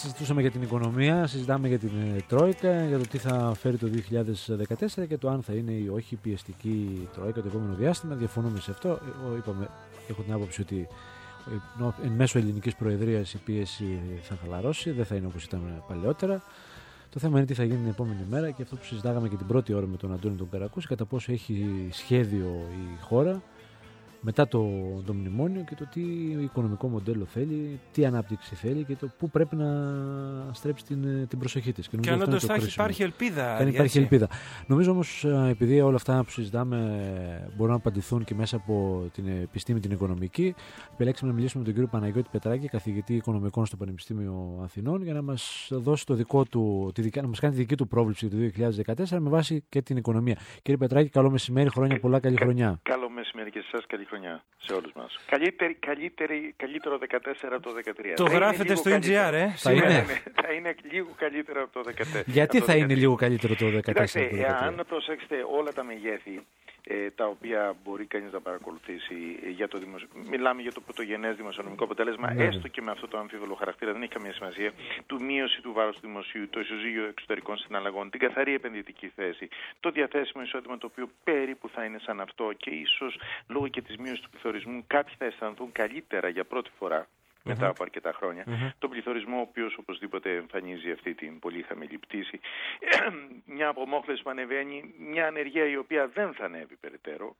συζητούσαμε για την οικονομία, συζητάμε για την Τρόικα, για το τι θα φέρει το 2014 και το αν θα είναι ή όχι πιεστική Τρόικα το επόμενο διάστημα. Διαφωνούμε σε αυτό. Είπαμε, έχω την άποψη ότι εν μέσω ελληνικής προεδρίας η πίεση θα χαλαρώσει, δεν θα είναι όπως ήταν παλαιότερα. Το θέμα είναι τι θα γίνει την επόμενη μέρα και αυτό που συζητάγαμε και την πρώτη ώρα με τον Αντώνη τον Καρακούση, κατά πόσο έχει σχέδιο η χώρα μετά το μνημόνιο και το τι οικονομικό μοντέλο θέλει, τι ανάπτυξη θέλει και το πού πρέπει να στρέψει την προσοχή της. Και αν όντως υπάρχει ελπίδα. Αν υπάρχει ελπίδα. Νομίζω όμως, επειδή όλα αυτά που συζητάμε μπορούν να απαντηθούν και μέσα από την επιστήμη την οικονομική, επιλέξαμε να μιλήσουμε με τον κύριο Παναγιώτη Πετράκη, καθηγητή οικονομικών στο Πανεπιστήμιο Αθηνών, για να μας δώσει να μας κάνει τη δική του πρόβλεψη του 2014 με βάση και την οικονομία. Κύριε Πετράκη, καλό μεσημέρι, χρόνια πολλά, καλή χρονιά. Καλό μεσημέρι και σε εσάς, καλή χρονιά σε όλους μας. Καλύτερο 14 από το 2013. Το γράφετε στο NGR, θα είναι λίγο καλύτερο από το 2014. Γιατί θα είναι λίγο καλύτερο το 2014? Κοιτάξτε, αν προσέξετε όλα τα μεγέθη τα οποία μπορεί κανείς να παρακολουθήσει μιλάμε για το πρωτογενές δημοσιονομικό αποτέλεσμα, έστω και με αυτό το αμφίβολο χαρακτήρα, δεν έχει καμία σημασία, του μείωση του βάρους του δημοσίου, το ισοζύγιο εξωτερικών συναλλαγών, την καθαρή επενδυτική θέση, το διαθέσιμο εισόδημα το οποίο περίπου θα είναι σαν αυτό και ίσως λόγω και της μείωσης του πληθωρισμού κάποιοι θα αισθανθούν καλύτερα για πρώτη φορά μετά από αρκετά χρόνια. Τον πληθωρισμό, ο οποίος οπωσδήποτε εμφανίζει αυτή την πολύ χαμηλή πτήση. Μια απομόχλευση που ανεβαίνει, μια ανεργία η οποία δεν θα ανέβει περαιτέρω.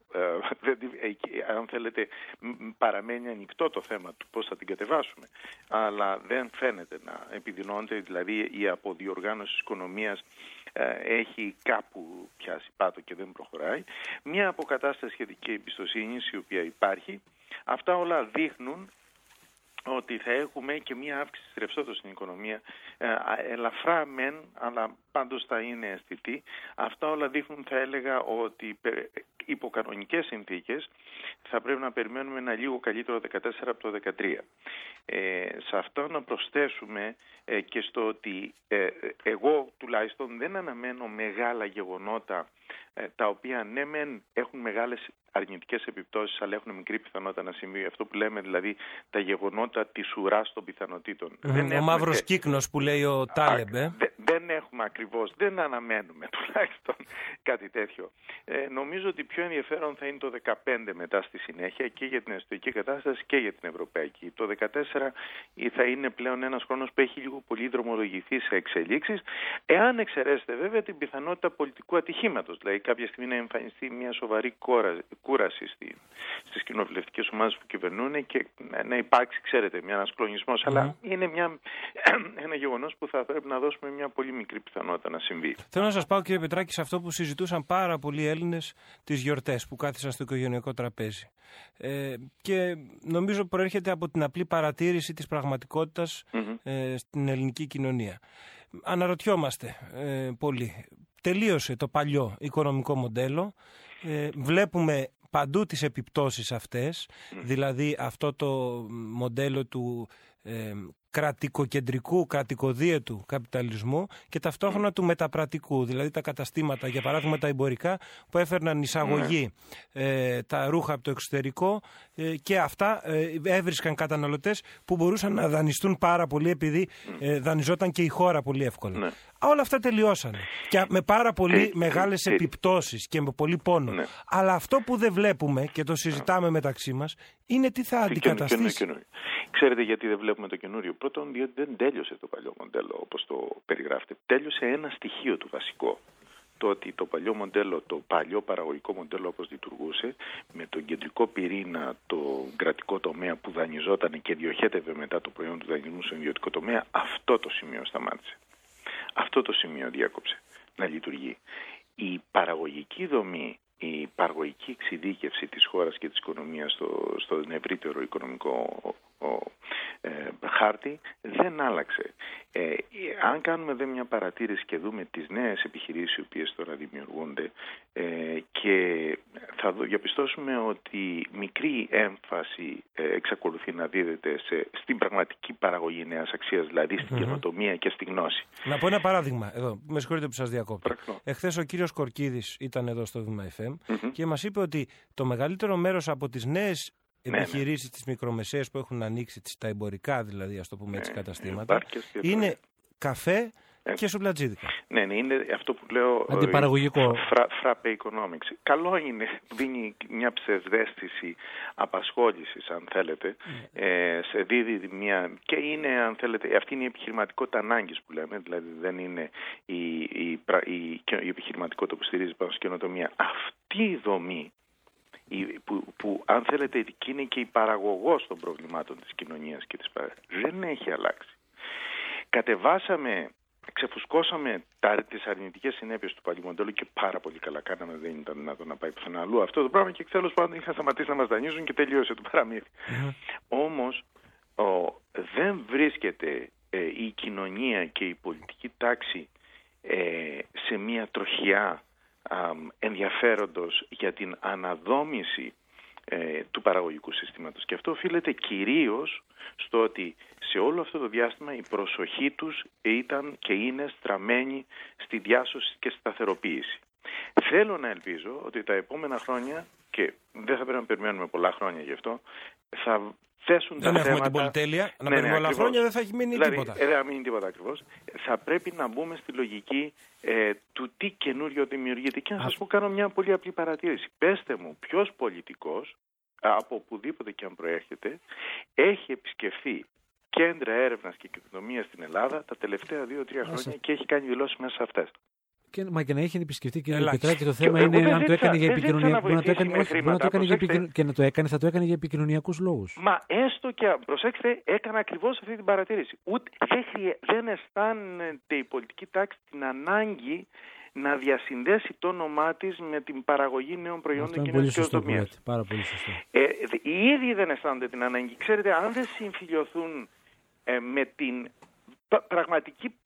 Αν θέλετε, παραμένει ανοιχτό το θέμα του πώς θα την κατεβάσουμε. Αλλά δεν φαίνεται να επιδεινώνεται, δηλαδή η αποδιοργάνωση της οικονομίας έχει κάπου πιάσει πάτο και δεν προχωράει. Μια αποκατάσταση σχετική εμπιστοσύνης η οποία υπάρχει. Αυτά όλα δείχνουν ότι θα έχουμε και μία αύξηση της ρευστότητας στην οικονομία, ελαφρά μεν, αλλά πάντως θα είναι αισθητή. Αυτά όλα δείχνουν, θα έλεγα, ότι υπό κανονικές συνθήκες θα πρέπει να περιμένουμε ένα λίγο καλύτερο 14 από το 2013. Σε αυτό να προσθέσουμε και στο ότι εγώ τουλάχιστον δεν αναμένω μεγάλα γεγονότα τα οποία ναι μεν έχουν μεγάλες αρνητικές επιπτώσεις, αλλά έχουν μικρή πιθανότητα να συμβεί. Αυτό που λέμε δηλαδή τα γεγονότα της ουράς των πιθανότητων. Ο μαύρος κύκνος που λέει ο Τάλεμπ. Δεν έχουμε ακριβώς, δεν αναμένουμε τουλάχιστον κάτι τέτοιο. Νομίζω ότι πιο ενδιαφέρον θα είναι το 2015 μετά στη συνέχεια και για την εσωτερική κατάσταση και για την ευρωπαϊκή. Το 2014 θα είναι πλέον ένας χρόνος που έχει λίγο πολύ δρομολογηθεί σε εξελίξεις, εάν εξαιρέσετε βέβαια την πιθανότητα πολιτικού ατυχήματος, δηλαδή κάποια στιγμή να εμφανιστεί μια σοβαρή κούραση στις κοινοβουλευτικές ομάδες που κυβερνούν και να υπάρξει, ξέρετε, μια ανασκλονισμός, αλλά είναι ένα γεγονός που θα πρέπει να δώσουμε μια πολύ μικρή πιθανότητα να συμβεί. Θέλω να σας πάω, κύριε Πετράκη, σε αυτό που συζητούσαν πάρα πολλοί Έλληνες τις γιορτές που κάθισαν στο οικογενειακό τραπέζι. Και νομίζω προέρχεται από την απλή παρατήρηση της πραγματικότητας στην ελληνική κοινωνία. Αναρωτιόμαστε πολύ. Τελείωσε το παλιό οικονομικό μοντέλο. Βλέπουμε παντού τις επιπτώσεις αυτές, δηλαδή αυτό το μοντέλο του κρατικοκεντρικού, κρατικοδίαιτου καπιταλισμού και ταυτόχρονα του μεταπρατικού, δηλαδή τα καταστήματα, για παράδειγμα τα εμπορικά που έφερναν εισαγωγή τα ρούχα από το εξωτερικό και αυτά έβρισκαν καταναλωτές που μπορούσαν να δανειστούν πάρα πολύ επειδή δανειζόταν και η χώρα πολύ εύκολα. Όλα αυτά τελειώσανε και με πάρα πολύ μεγάλες επιπτώσεις και με πολύ πόνο. Αλλά αυτό που δεν βλέπουμε και το συζητάμε μεταξύ μας είναι τι θα αντικαταστήσει. Ξέρετε γιατί δεν βλέπουμε το καινούριο? Πρώτον, διότι δεν τέλειωσε το παλιό μοντέλο όπως το περιγράφετε. Τέλειωσε ένα στοιχείο του βασικό. Το ότι το παλιό μοντέλο, το παλιό παραγωγικό μοντέλο όπως λειτουργούσε, με τον κεντρικό πυρήνα, το κρατικό τομέα που δανειζόταν και διοχέτευε μετά το προϊόν του δανεισμού στον ιδιωτικό τομέα, αυτό το σημείο σταμάτησε. Αυτό το σημείο διάκοψε να λειτουργεί. Η παραγωγική δομή, η παραγωγική εξειδίκευση της χώρας και της οικονομίας στον ευρύτερο οικονομικό χάρτη δεν άλλαξε. Αν κάνουμε δε μια παρατήρηση και δούμε τις νέες επιχειρήσεις οι οποίες τώρα δημιουργούνται και θα διαπιστώσουμε ότι μικρή έμφαση εξακολουθεί να δίδεται στην πραγματική παραγωγή νέας αξίας, δηλαδή στην καινοτομία και στη γνώση. Να πω ένα παράδειγμα εδώ, με συγχωρείτε που σας διακόπτω. Εχθές ο κύριος Κορκίδης ήταν εδώ στο Βήμα FM και μας είπε ότι το μεγαλύτερο μέρος από τις νέες επιχειρήσεις, τις μικρομεσαίες που έχουν ανοίξει, τα εμπορικά δηλαδή, ας το πούμε έτσι, καταστήματα, είναι καφέ και σουβλατζίδικα. Ναι, είναι αυτό που λέω αντιπαραγωγικό. Frappe economics. Καλό είναι, δίνει μια ψευδαίσθηση απασχόλησης, αν θέλετε, σε δίδει μια, και είναι, αν θέλετε, αυτή είναι η επιχειρηματικότητα ανάγκης που λέμε, δηλαδή δεν είναι η επιχειρηματικότητα που στηρίζει πάνω στην καινοτομία. Αυτή η δομή που αν θέλετε είναι και η παραγωγός των προβλημάτων της κοινωνίας και της παραγωγής, δεν έχει αλλάξει. Ξεφουσκώσαμε τις αρνητικές συνέπειες του παλιού μοντέλου και πάρα πολύ καλά κάναμε, δεν ήταν δυνατόν να πάει πουθενά αλλού αυτό το πράγμα και τέλος πάντων είχαν σταματήσει να μας δανείζουν και τελείωσε το παραμύθι. Όμως δεν βρίσκεται η κοινωνία και η πολιτική τάξη σε μια τροχιά ενδιαφέροντος για την αναδόμηση του παραγωγικού συστήματος. Και αυτό οφείλεται κυρίως στο ότι σε όλο αυτό το διάστημα η προσοχή τους ήταν και είναι στραμμένη στη διάσωση και σταθεροποίηση. Θέλω να ελπίζω ότι τα επόμενα χρόνια, και δεν θα πρέπει να περιμένουμε πολλά χρόνια γι' αυτό, θα θέσουν δεν τα έχουμε θέματα... την πολυτέλεια, να περιμένουμε πολλά χρόνια, δεν θα έχει μείνει τίποτα. Δεν θα μείνει τίποτα ακριβώς. Θα πρέπει να μπούμε στη λογική του τι καινούριο δημιουργείται. Και να σας πω, κάνω μια πολύ απλή παρατήρηση. Πέστε μου, ποιος πολιτικός, από οπουδήποτε και αν προέρχεται, έχει επισκεφθεί κέντρα έρευνας και καινοτομίας στην Ελλάδα τα τελευταία 2-3 χρόνια και έχει κάνει δηλώσεις μέσα σε αυτές. Μα και να έχει επισκεφτεί, κύριε Πετράκη, το θέμα είναι αν το έκανε για επικοινωνιακούς λόγους. Θα το έκανε για επικοινωνιακούς λόγους. Μα έστω και, προσέξτε, έκανα ακριβώς αυτή την παρατήρηση. Δεν αισθάνεται η πολιτική τάξη την ανάγκη να διασυνδέσει το όνομά της με την παραγωγή νέων προϊόντων και νέας καινοτομίας. Πάρα πολύ σωστό. Οι ίδιοι δεν αισθάνονται την ανάγκη. Ξέρετε, αν δεν συμφιλειωθούν με την πραγματική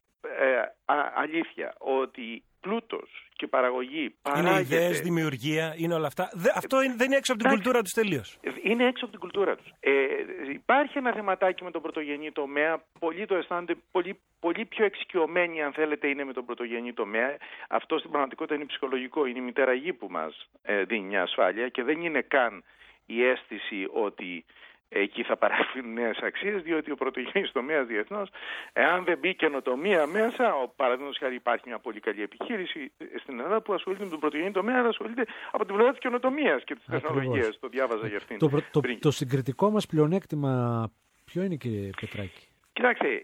αλήθεια ότι πλούτος και παραγωγή παράγεται... Είναι ιδέες, δημιουργία, είναι όλα αυτά. Αυτό δεν είναι έξω από την κουλτούρα τους τελείως. Είναι έξω από την κουλτούρα τους. Υπάρχει ένα θεματάκι με τον πρωτογενή τομέα. Πολλοί το αισθάνονται πολύ πιο εξοικειωμένοι, αν θέλετε, είναι με τον πρωτογενή τομέα. Αυτό στην πραγματικότητα είναι ψυχολογικό. Είναι η μητέρα γη που μας δίνει μια ασφάλεια και δεν είναι καν η αίσθηση ότι εκεί θα παράγουν νέες αξίες, διότι ο πρωτογενής τομέας διεθνώς, εάν δεν μπει καινοτομία μέσα, παραδείγματος χάρη υπάρχει μια πολύ καλή επιχείρηση στην Ελλάδα που ασχολείται με τον πρωτογενή τομέα, αλλά ασχολείται από την πλευρά της καινοτομίας και της τεχνολογίας. Το διάβαζα για αυτήν. Το συγκριτικό μας πλεονέκτημα ποιο είναι, κύριε Πετράκη? Κοιτάξτε,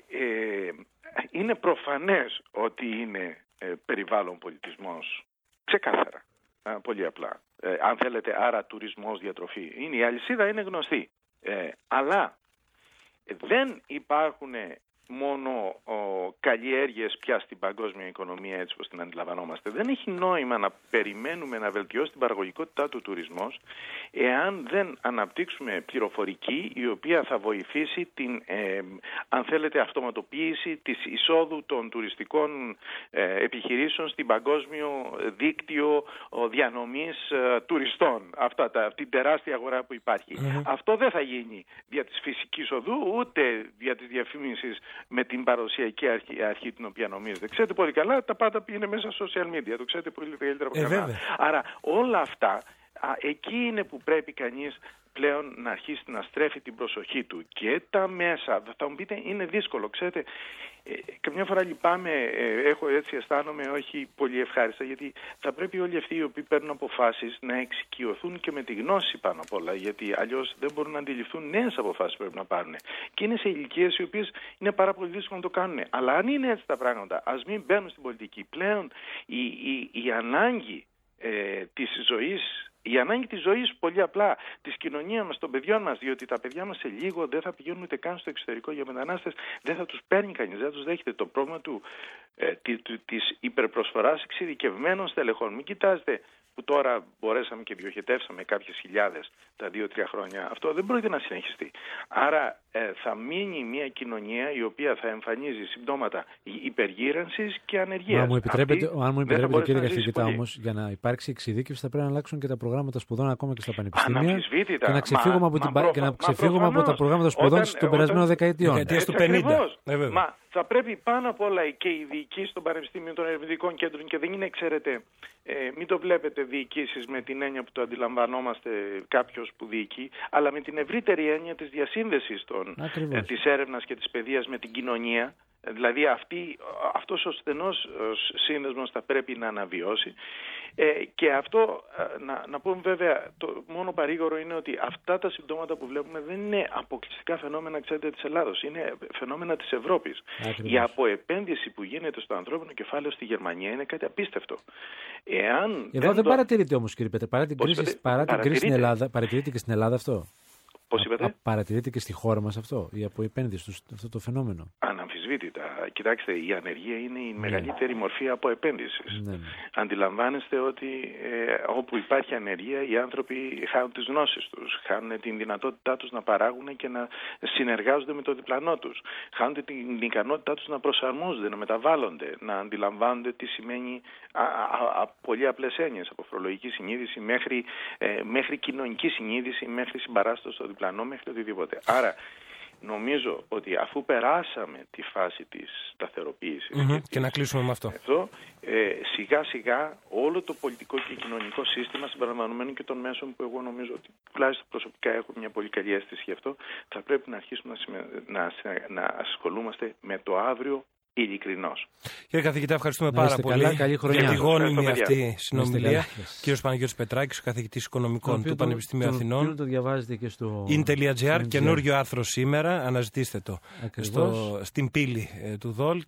είναι προφανές ότι είναι περιβάλλον πολιτισμός. Ξεκάθαρα. Πολύ απλά. Αν θέλετε, άρα τουρισμός, διατροφή. Η αλυσίδα είναι γνωστή. Αλλά δεν υπάρχουν μόνο καλλιέργειες πια στην παγκόσμια οικονομία έτσι όπως την αντιλαμβανόμαστε. Δεν έχει νόημα να περιμένουμε να βελτιώσει την παραγωγικότητά του τουρισμός εάν δεν αναπτύξουμε πληροφορική η οποία θα βοηθήσει την, αν θέλετε, αυτοματοποίηση της εισόδου των τουριστικών επιχειρήσεων στην παγκόσμιο δίκτυο διανομής τουριστών. Την τεράστια αγορά που υπάρχει. Αυτό δεν θα γίνει δια της φυσικής οδού ούτε δια της διαφήμισης με την παραδοσιακή αρχή την οποία νομίζετε. Ξέρετε πολύ καλά, τα πάντα είναι μέσα στα social media. Το ξέρετε πολύ καλύτερα από κανένα. Άρα όλα αυτά, εκεί είναι που πρέπει κανείς πλέον να αρχίσει να στρέφει την προσοχή του. Και τα μέσα, θα μου πείτε, είναι δύσκολο. Ξέρετε, καμιά φορά λυπάμαι, αισθάνομαι όχι πολύ ευχάριστα, γιατί θα πρέπει όλοι αυτοί οι οποίοι παίρνουν αποφάσεις να εξοικειωθούν και με τη γνώση πάνω απ' όλα, γιατί αλλιώς δεν μπορούν να αντιληφθούν νέες αποφάσεις που πρέπει να πάρουν. Και είναι σε ηλικίες οι οποίες είναι πάρα πολύ δύσκολο να το κάνουν. Αλλά αν είναι έτσι τα πράγματα, ας μην μπαίνουν στην πολιτική. Πλέον η ανάγκη της ζωής, η ανάγκη της ζωής, πολύ απλά, της κοινωνίας μας, των παιδιών μας, διότι τα παιδιά μας σε λίγο δεν θα πηγαίνουν ούτε καν στο εξωτερικό για μετανάστες, δεν θα τους παίρνει κανείς, δεν θα τους δέχεται. Το πρόβλημα της υπερπροσφοράς εξειδικευμένων στελεχών. Μην κοιτάζετε που τώρα μπορέσαμε και διοχετεύσαμε κάποιες χιλιάδες τα 2-3 χρόνια. Αυτό δεν πρόκειται να συνεχιστεί. Άρα θα μείνει μια κοινωνία η οποία θα εμφανίζει συμπτώματα υπεργύρανσης και ανεργίας. Αν μου επιτρέπετε κύριε καθηγητά, όμως, για να υπάρξει εξειδίκευση θα πρέπει να αλλάξουν και τα προγράμματα σπουδών ακόμα και στα πανεπιστήμια και να ξεφύγουμε από τα προγράμματα σπουδών των περασμένων δεκαετιών. Δεκαετίες του 50. Μα θα πρέπει πάνω απ' όλα και οι διοικήσεις των πανεπιστήμιων, των ερευνητικών κέντρων, και δεν είναι, ξέρετε, μην το βλέπετε διοικήσεις με την έννοια που το αντιλαμβανόμαστε κάποιος που διοικεί, αλλά με την ευρύτερη έννοια της διασύνδεσης της έρευνας και της παιδείας με την κοινωνία. Δηλαδή αυτός ο στενός σύνδεσμος θα πρέπει να αναβιώσει, και αυτό να πούμε βέβαια, το μόνο παρήγορο είναι ότι αυτά τα συμπτώματα που βλέπουμε δεν είναι αποκλειστικά φαινόμενα, ξέρετε, της Ελλάδος, είναι φαινόμενα της Ευρώπης. Ακριβώς. Η αποεπένδυση που γίνεται στο ανθρώπινο κεφάλαιο στη Γερμανία είναι κάτι απίστευτο. Εδώ δεν παρατηρείται όμως, κύριε Πέτρε, παρά την κρίση στην Ελλάδα, παρατηρείται και στην Ελλάδα αυτό? Πώς είπατε? Παρατηρείται και στη χώρα μας αυτό, η αποεπένδυση, αυτό το φαινόμενο? Αναμφισβήτητα. Κοιτάξτε, η ανεργία είναι η μεγαλύτερη μορφή αποεπένδυσης. Ναι. Αντιλαμβάνεστε ότι όπου υπάρχει ανεργία, οι άνθρωποι χάνουν τις γνώσεις τους, χάνουν την δυνατότητά τους να παράγουν και να συνεργάζονται με το διπλανό τους, χάνουν την ικανότητά τους να προσαρμόζονται, να μεταβάλλονται, να αντιλαμβάνονται τι σημαίνει πολύ απλές έννοιες, από φορολογική συνείδηση μέχρι κοινωνική συνείδηση, μέχρι συμπαράσταση στο διπλανό, μέχρι οτιδήποτε. Άρα νομίζω ότι αφού περάσαμε τη φάση της σταθεροποίησης και να κλείσουμε με αυτό, σιγά σιγά όλο το πολιτικό και κοινωνικό σύστημα, συμπεριλαμβανομένου και των μέσων που εγώ νομίζω ότι τουλάχιστον προσωπικά έχω μια πολύ καλή αίσθηση γι' αυτό, θα πρέπει να αρχίσουμε να ασχολούμαστε με το αύριο ειλικρινώς. Κύριε καθηγητά, ευχαριστούμε πάρα πολύ για τη γόνιμη αυτή συνομιλία. Κύριος Παναγιώτης Πετράκης, ο καθηγητής Οικονομικών του Πανεπιστημίου Αθηνών. Το διαβάζετε και στο in.gr, καινούριο άρθρο σήμερα, αναζητήστε το στην πύλη του ΔΟΛ.